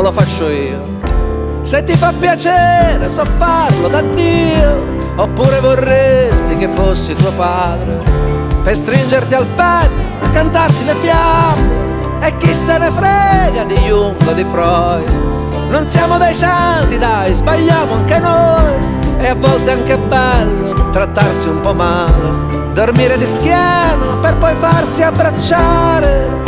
lo faccio io. Se ti fa piacere so farlo da Dio. Oppure vorresti che fossi tuo padre per stringerti al petto e cantarti le fiamme. E chi se ne frega di Jung o di Freud. Non siamo dei santi, dai, sbagliamo anche noi. E a volte è anche bello trattarsi un po' male, dormire di schiena per poi farsi abbracciare.